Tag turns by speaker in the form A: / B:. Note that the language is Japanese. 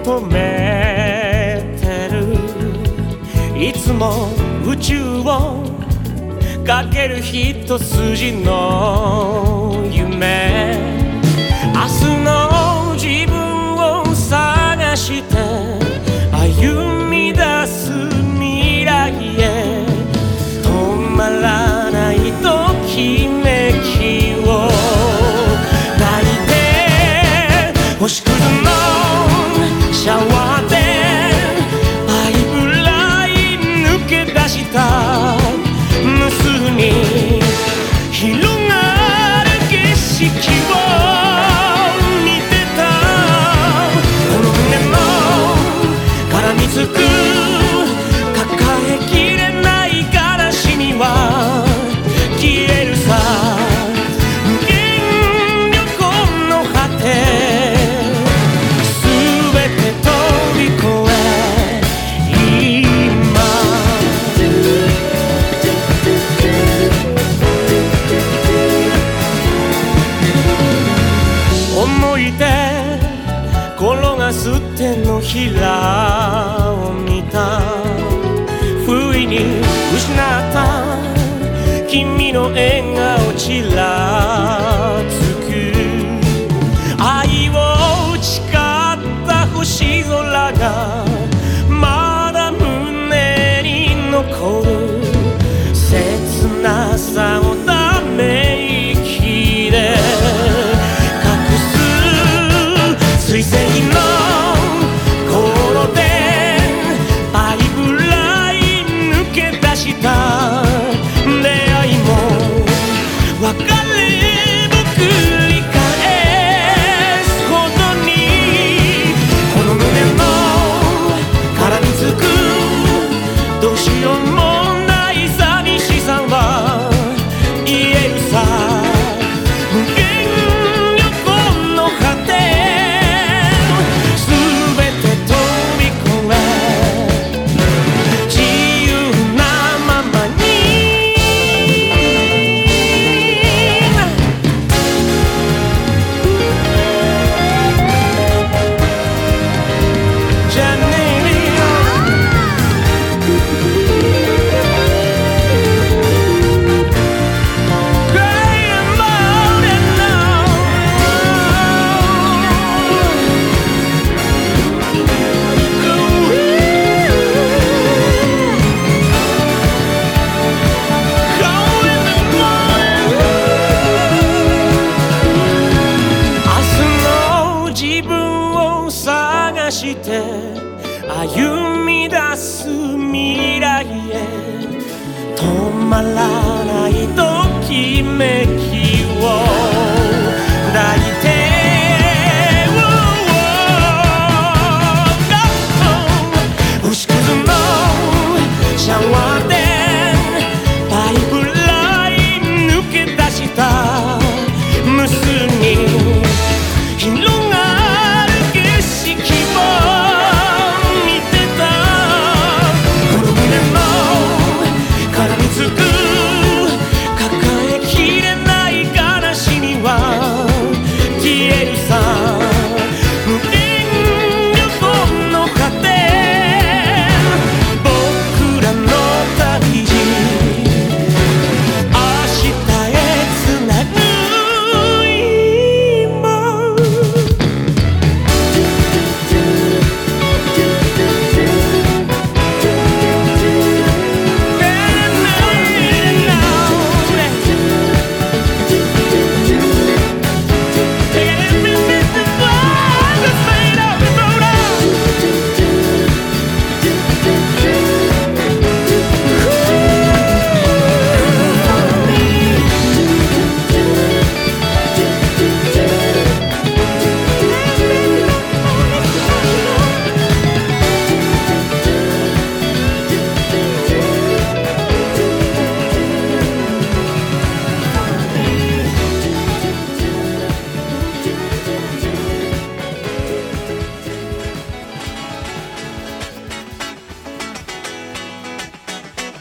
A: 求めてるいつも宇宙をかける一筋の夢明日の自分を探して歩み出す未来へ止まらないときめきを抱いて星屑のシャワーでパイプライン抜け出した無数に広がる景色を見てたこの胸の絡みつく抱えきれない悲しみは消えるさ無限旅行の果て転がす手のひらを見た不意に失った君の笑顔ちらつく愛を誓った星空がまだ胸に残る切なさをため息で水星の頃でパイプライン抜け出した出会いも別れも繰り返すほどにこの胸の絡みつくどうしようもない寂しさは言えるさ無限旅行の果てして歩み出す未来へ止まらないときめきを抱いて星屑のシャワーで